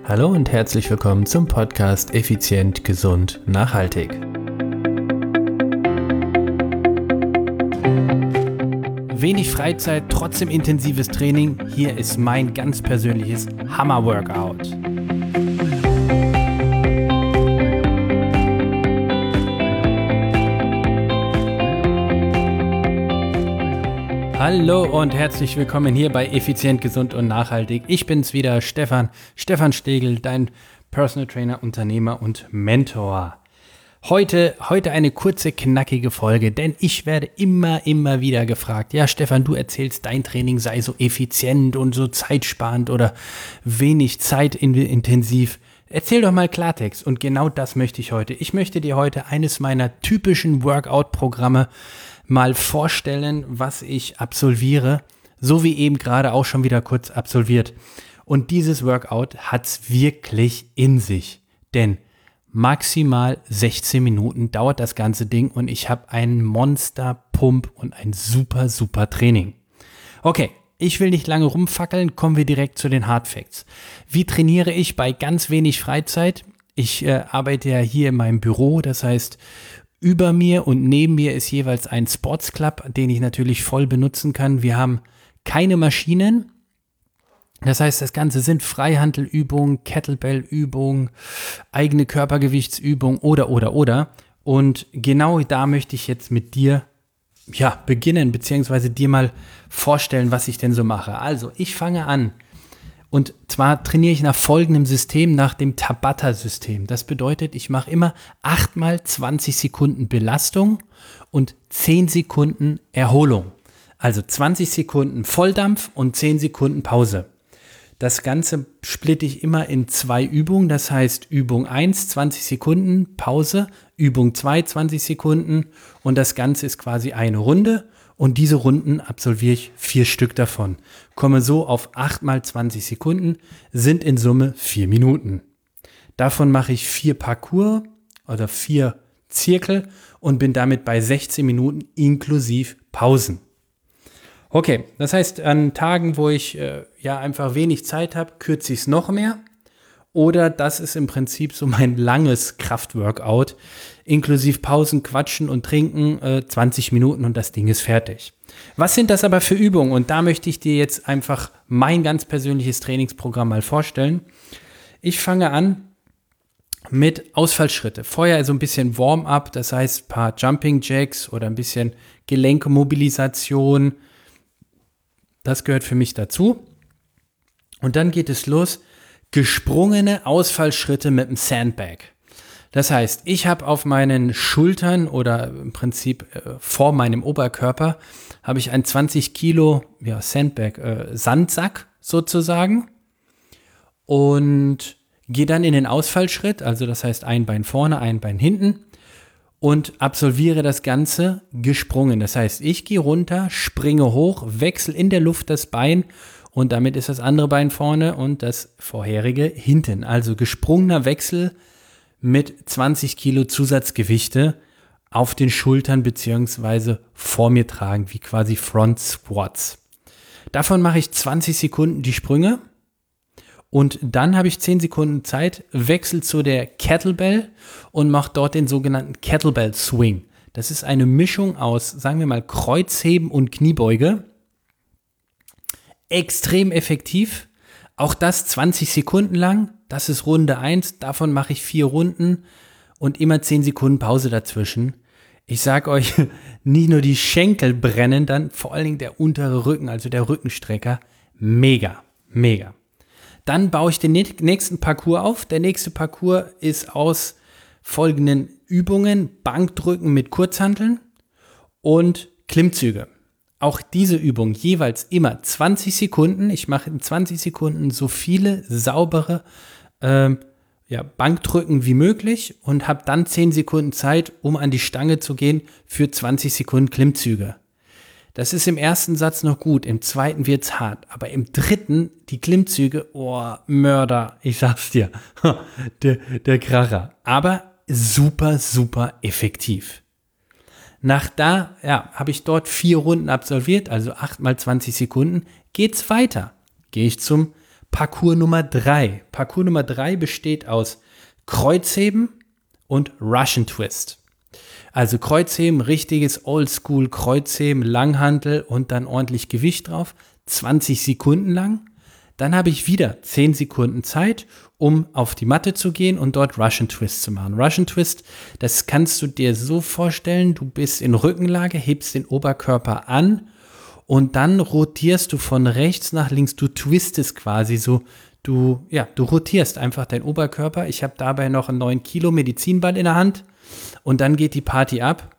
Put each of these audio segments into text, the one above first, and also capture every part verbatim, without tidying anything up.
Hallo und herzlich willkommen zum Podcast Effizient, Gesund, Nachhaltig. Wenig Freizeit, trotzdem intensives Training. Hier ist mein ganz persönliches Hammer-Workout. Hallo und herzlich willkommen hier bei Effizient, Gesund und Nachhaltig. Ich bin's wieder, Stefan, Stefan Stegel, dein Personal Trainer, Unternehmer und Mentor. Heute, heute eine kurze, knackige Folge, denn ich werde immer, immer wieder gefragt, ja Stefan, du erzählst, dein Training sei so effizient und so zeitsparend oder wenig zeitintensiv. Erzähl doch mal Klartext und genau das möchte ich heute. Ich möchte dir heute eines meiner typischen Workout-Programme mal vorstellen, was ich absolviere, so wie eben gerade auch schon wieder kurz absolviert. Und dieses Workout hat's wirklich in sich, denn maximal sechzehn Minuten dauert das ganze Ding und ich habe einen Monster-Pump und ein super, super Training. Okay, ich will nicht lange rumfackeln, kommen wir direkt zu den Hard Facts. Wie trainiere ich bei ganz wenig Freizeit? Ich äh, arbeite ja hier in meinem Büro, das heißt, über mir und neben mir ist jeweils ein Sports Club, den ich natürlich voll benutzen kann. Wir haben keine Maschinen. Das heißt, das Ganze sind Freihandelübungen, Kettlebellübungen, eigene Körpergewichtsübungen oder, oder, oder. Und genau da möchte ich jetzt mit dir ja, beginnen, beziehungsweise dir mal vorstellen, was ich denn so mache. Also, ich fange an. Und zwar trainiere ich nach folgendem System, nach dem Tabata-System. Das bedeutet, ich mache immer acht mal zwanzig Sekunden Belastung und zehn Sekunden Erholung. Also zwanzig Sekunden Volldampf und zehn Sekunden Pause. Das Ganze splitte ich immer in zwei Übungen. Das heißt Übung eins, zwanzig Sekunden, Pause, Übung zwei, zwanzig Sekunden und das Ganze ist quasi eine Runde. Und diese Runden absolviere ich vier Stück davon. Komme so auf acht mal zwanzig Sekunden, sind in Summe vier Minuten. Davon mache ich vier Parcours oder vier Zirkel und bin damit bei sechzehn Minuten inklusive Pausen. Okay, das heißt, an Tagen, wo ich äh, ja einfach wenig Zeit habe, kürze ich es noch mehr. Oder das ist im Prinzip so mein langes Kraftworkout, inklusive Pausen, Quatschen und Trinken, äh, zwanzig Minuten und das Ding ist fertig. Was sind das aber für Übungen? Und da möchte ich dir jetzt einfach mein ganz persönliches Trainingsprogramm mal vorstellen. Ich fange an mit Ausfallschritte. Vorher so ein bisschen Warm-up, das heißt ein paar Jumping Jacks oder ein bisschen Gelenkemobilisation. Das gehört für mich dazu. Und dann geht es los. Gesprungene Ausfallschritte mit dem Sandbag. Das heißt, ich habe auf meinen Schultern oder im Prinzip äh, vor meinem Oberkörper habe ich einen zwanzig Kilo ja, Sandbag, äh, Sandsack sozusagen und gehe dann in den Ausfallschritt, also das heißt ein Bein vorne, ein Bein hinten und absolviere das Ganze gesprungen. Das heißt, ich gehe runter, springe hoch, wechsle in der Luft das Bein und damit ist das andere Bein vorne und das vorherige hinten. Also gesprungener Wechsel mit zwanzig Kilo Zusatzgewichte auf den Schultern beziehungsweise vor mir tragen, wie quasi Front Squats. Davon mache ich zwanzig Sekunden die Sprünge und dann habe ich zehn Sekunden Zeit, wechsel zu der Kettlebell und mache dort den sogenannten Kettlebell Swing. Das ist eine Mischung aus, sagen wir mal, Kreuzheben und Kniebeuge. Extrem effektiv, auch das zwanzig Sekunden lang, das ist Runde eins, davon mache ich vier Runden und immer zehn Sekunden Pause dazwischen. Ich sage euch, nicht nur die Schenkel brennen dann, vor allen Dingen der untere Rücken, also der Rückenstrecker, mega, mega. Dann baue ich den nächsten Parcours auf. Der nächste Parcours ist aus folgenden Übungen: Bankdrücken mit Kurzhanteln und Klimmzüge. Auch diese Übung jeweils immer zwanzig Sekunden. Ich mache in zwanzig Sekunden so viele saubere ähm, ja, Bankdrücken wie möglich und habe dann zehn Sekunden Zeit, um an die Stange zu gehen für zwanzig Sekunden Klimmzüge. Das ist im ersten Satz noch gut, im zweiten wird's hart, aber im dritten die Klimmzüge, oh, Mörder, ich sag's dir, der, der Kracher. Aber super, super effektiv. Nach da, ja, habe ich dort vier Runden absolviert, also acht mal zwanzig Sekunden, geht's weiter. Gehe ich zum Parcours Nummer drei. Parcours Nummer drei besteht aus Kreuzheben und Russian Twist. Also Kreuzheben, richtiges Oldschool Kreuzheben, Langhantel und dann ordentlich Gewicht drauf, zwanzig Sekunden lang. Dann habe ich wieder zehn Sekunden Zeit, um auf die Matte zu gehen und dort Russian Twist zu machen. Russian Twist, das kannst du dir so vorstellen, du bist in Rückenlage, hebst den Oberkörper an und dann rotierst du von rechts nach links, du twistest quasi so, du, ja, du rotierst einfach deinen Oberkörper. Ich habe dabei noch einen neun Kilo Medizinball in der Hand und dann geht die Party ab.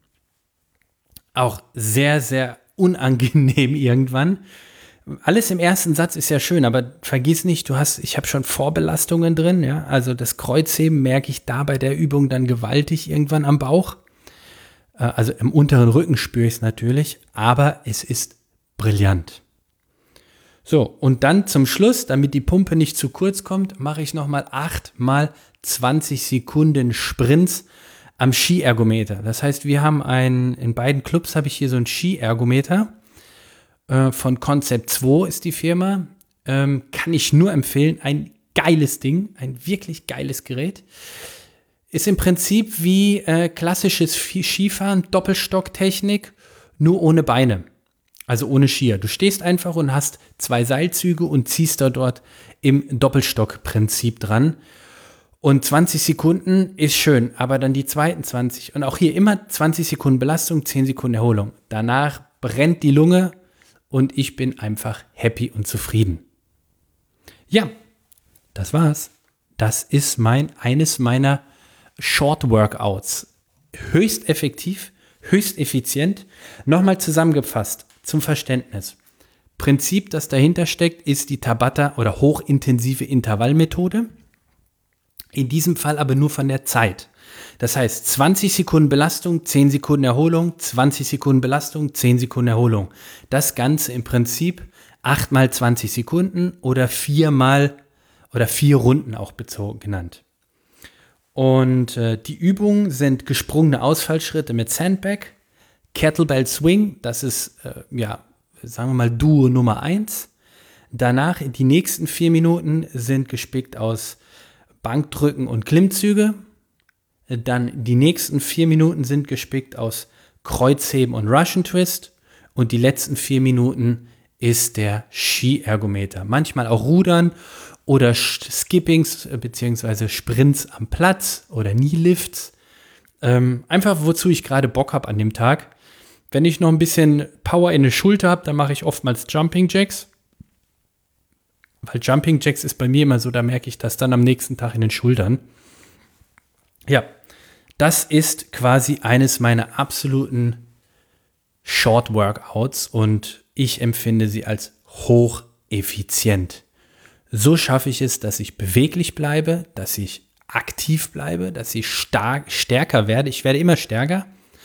Auch sehr, sehr unangenehm irgendwann. Alles im ersten Satz ist ja schön, aber vergiss nicht, du hast, ich habe schon Vorbelastungen drin, ja, also das Kreuzheben merke ich da bei der Übung dann gewaltig irgendwann am Bauch, äh, also im unteren Rücken spüre ich es natürlich, aber es ist brillant. So, und dann zum Schluss, damit die Pumpe nicht zu kurz kommt, mache ich nochmal acht mal zwanzig Sekunden Sprints am Skiergometer. Das heißt, wir haben ein, in beiden Clubs habe ich hier so ein Skiergometer. Von Concept zwei ist die Firma, ähm, kann ich nur empfehlen, ein geiles Ding, ein wirklich geiles Gerät. Ist im Prinzip wie äh, klassisches Skifahren, Doppelstocktechnik, nur ohne Beine, also ohne Skier. Du stehst einfach und hast zwei Seilzüge und ziehst da dort im Doppelstockprinzip dran. Und zwanzig Sekunden ist schön, aber dann die zweiten zwanzig und auch hier immer zwanzig Sekunden Belastung, zehn Sekunden Erholung. Danach brennt die Lunge. Und ich bin einfach happy und zufrieden. Ja, das war's. Das ist mein, eines meiner Short Workouts. Höchst effektiv, höchst effizient. Nochmal zusammengefasst zum Verständnis. Prinzip, das dahinter steckt, ist die Tabata oder hochintensive Intervallmethode. In diesem Fall aber nur von der Zeit. Das heißt, zwanzig Sekunden Belastung, zehn Sekunden Erholung, zwanzig Sekunden Belastung, zehn Sekunden Erholung. Das Ganze im Prinzip acht mal zwanzig Sekunden oder vier mal oder vier Runden auch bezogen genannt. Und äh, die Übungen sind gesprungene Ausfallschritte mit Sandbag, Kettlebell Swing, das ist, äh, ja, sagen wir mal Duo Nummer eins. Danach die nächsten vier Minuten sind gespickt aus Bankdrücken und Klimmzüge. Dann die nächsten vier Minuten sind gespickt aus Kreuzheben und Russian Twist. Und die letzten vier Minuten ist der Skiergometer. Manchmal auch Rudern oder Skippings bzw. Sprints am Platz oder Knee-Lifts. Ähm, einfach wozu ich gerade Bock habe an dem Tag. Wenn ich noch ein bisschen Power in der Schulter habe, dann mache ich oftmals Jumping Jacks. Weil Jumping Jacks ist bei mir immer so, da merke ich das dann am nächsten Tag in den Schultern. Ja, das ist quasi eines meiner absoluten Short Workouts und ich empfinde sie als hocheffizient. So schaffe ich es, dass ich beweglich bleibe, dass ich aktiv bleibe, dass ich stark, stärker werde. Ich werde immer stärker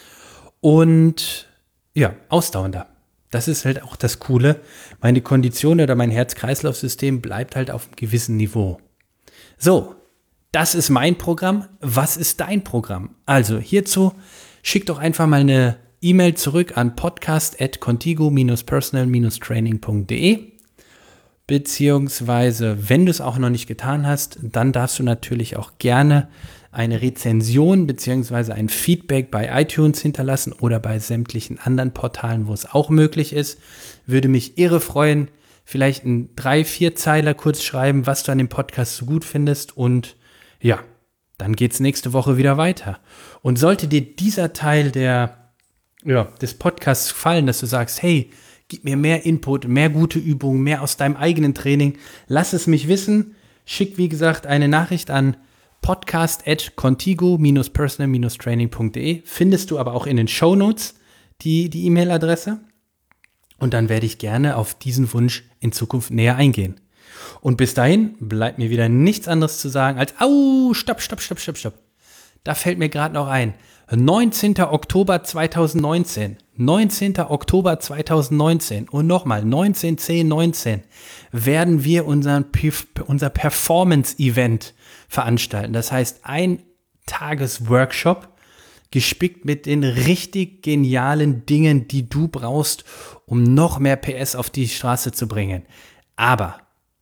und ja, ausdauernder. Das ist halt auch das Coole. Meine Kondition oder mein Herz-Kreislauf-System bleibt halt auf einem gewissen Niveau. So, das ist mein Programm. Was ist dein Programm? Also hierzu schick doch einfach mal eine E-Mail zurück an podcast at contigo dash personal dash training punkt de. Beziehungsweise, wenn du es auch noch nicht getan hast, dann darfst du natürlich auch gerne eine Rezension beziehungsweise ein Feedback bei iTunes hinterlassen oder bei sämtlichen anderen Portalen, wo es auch möglich ist. Würde mich irre freuen. Vielleicht ein drei, vier Zeiler kurz schreiben, was du an dem Podcast so gut findest und ja, dann geht's nächste Woche wieder weiter. Und sollte dir dieser Teil der, ja, des Podcasts gefallen, dass du sagst, hey, gib mir mehr Input, mehr gute Übungen, mehr aus deinem eigenen Training, lass es mich wissen. Schick, wie gesagt, eine Nachricht an podcast at contigo dash personal dash training punkt de. Findest du aber auch in den Shownotes die, die E-Mail-Adresse. Und dann werde ich gerne auf diesen Wunsch in Zukunft näher eingehen. Und bis dahin bleibt mir wieder nichts anderes zu sagen als, au, stopp, stopp, stopp, stopp, stopp. Da fällt mir gerade noch ein. neunzehnter Oktober zweitausendneunzehn. neunzehnter Oktober zweitausendneunzehn. Und nochmal, neunzehn zehn neunzehn werden wir unseren, unser Performance-Event veranstalten. Das heißt, ein Tagesworkshop gespickt mit den richtig genialen Dingen, die du brauchst, um noch mehr P S auf die Straße zu bringen. Aber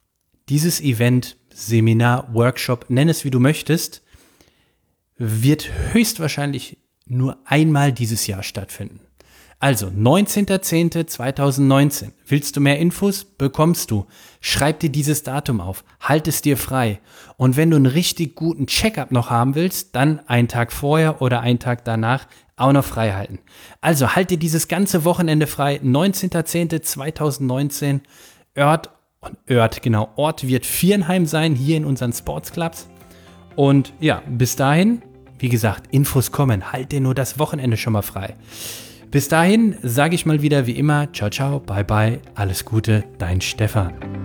dieses Event, Seminar, Workshop, nenn es wie du möchtest, wird höchstwahrscheinlich nur einmal dieses Jahr stattfinden. Also neunzehnter zehnter zweitausendneunzehn. Willst du mehr Infos? Bekommst du. Schreib dir dieses Datum auf. Halt es dir frei. Und wenn du einen richtig guten Check-up noch haben willst, dann einen Tag vorher oder einen Tag danach auch noch frei halten. Also halt dir dieses ganze Wochenende frei. neunzehnter zehnter zweitausendneunzehn. Ort und Ort, genau. Ort wird Viernheim sein, hier in unseren Sportsclubs. Und ja, bis dahin, wie gesagt, Infos kommen. Halt dir nur das Wochenende schon mal frei. Bis dahin sage ich mal wieder wie immer, ciao, ciao, bye, bye, alles Gute, dein Stefan.